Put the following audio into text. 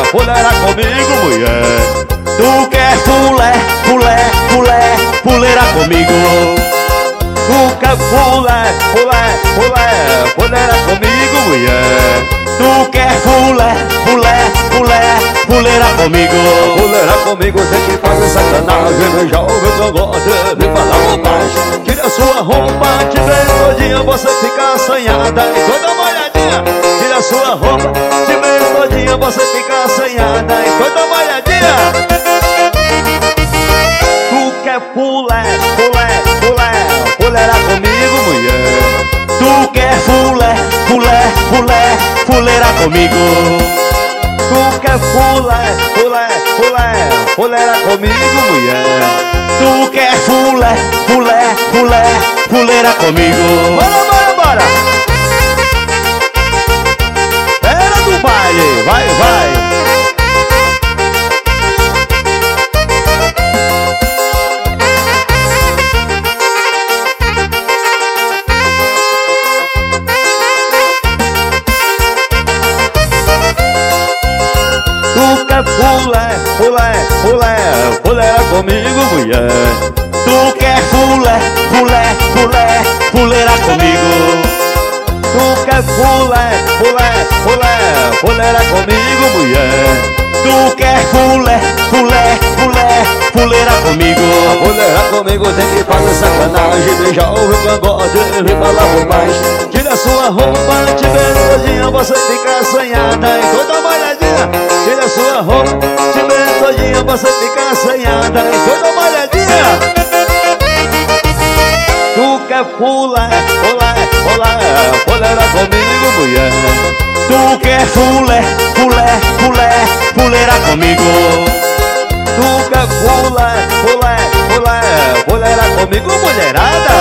fuleira comigo, mulher. Tu quer fulé, fulé, fulé, fuleira comigo. Tu quer fulé, fulé, fulé, fuleira comigo, mulher. Tu quer fulé, fulé, fulé, fuleira comigo. Fuleira comigo, tem que fazer sacanagem. Já ouviu que eu gosto de falar bobagem. Tira a sua roupa, te vejo todinha, você fica assanhada e toda molhadinha. Tira a sua roupa, te vejo todinha, você fica assanhada e toda molhadinha. Tu quer fulé, fulé, fulé, fuleira comigo, mulher. Tu quer fulé, fulé, fulé, fuleira comigo. Tu quer fulé, fulé, fulé, fuleira comigo, mulher. Tu quer fulé, fulé, fulé, fuleira comigo. Bora, bora, bora. Era do baile, vai, vai. Tu quer fulé, fulé, fulé, fuleira comigo, mulher. Tu quer fulé, fulé, fulé, fuleira comigo. Tu quer fulé, fulé, fulé, fuleira comigo, mulher. Tu quer fulé, fulé, fulé, fuleira comigo. A fuleira comigo tem que fazer sacanagem. Beijar o cangote e falar bobagem. Tira a sua roupa, te vejo todinha, você fica assanhada e toda molhadinha. Tira a sua roupa, te vejo todinha, você fica assanhada e toda molhadinha. Tu quer fulé, fulé, fulé, fuleira comigo, mulher. Tu quer fulé, fulé, fulé, fuleira comigo. Tu quer fulé, fulé, fulé, fuleira comigo, mulherada.